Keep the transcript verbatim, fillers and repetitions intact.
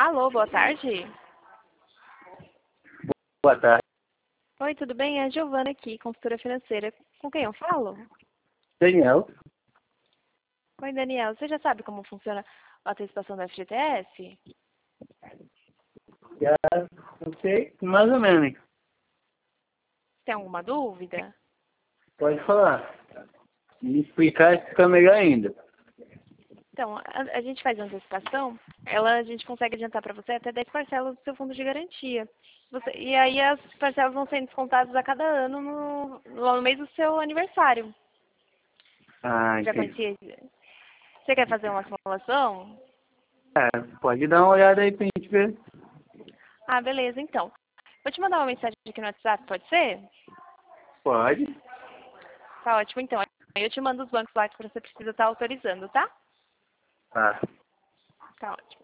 Alô, boa tarde. Boa tarde. Oi, tudo bem? É a Giovana aqui, consultora financeira. Com quem eu falo? Daniel. Oi, Daniel. Você já sabe como funciona a antecipação do F G T S? Já não sei, mais ou menos. Tem alguma dúvida? Pode falar. Me explicar fica melhor ainda. Então, a, a gente faz a antecipação, ela, a gente consegue adiantar para você até dez parcelas do seu fundo de garantia. Você, e aí as parcelas vão sendo descontadas a cada ano no, no mês do seu aniversário. Ah, Já entendi. conhecia? Você quer fazer uma simulação? É, pode dar uma olhada aí pra gente ver. Ah, beleza, então. Vou te mandar uma mensagem aqui no WhatsApp, pode ser? Pode. Tá ótimo, então. Aí eu te mando os bancos lá que você precisa estar autorizando, tá? Tá. Tá ótimo.